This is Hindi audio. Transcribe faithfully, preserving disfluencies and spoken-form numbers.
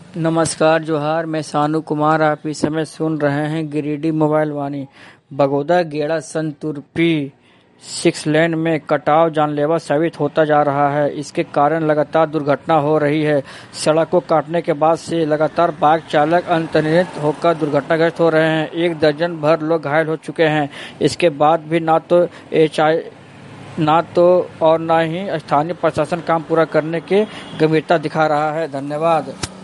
नमस्कार जोहार, मैं सानू कुमार। आप इस समय सुन रहे हैं गिरिडीह मोबाइल वाणी। बगोदा गेड़ा संतुरपी सिक्स लेन में कटाव जानलेवा साबित होता जा रहा है। इसके कारण लगातार दुर्घटना हो रही है। सड़क को काटने के बाद से लगातार बाइक चालक अनियंत्रित होकर दुर्घटनाग्रस्त हो रहे हैं। एक दर्जन भर लोग घायल हो चुके हैं। इसके बाद भी ना तो एच आई ना तो और ना ही स्थानीय प्रशासन काम पूरा करने की गंभीरता दिखा रहा है। धन्यवाद।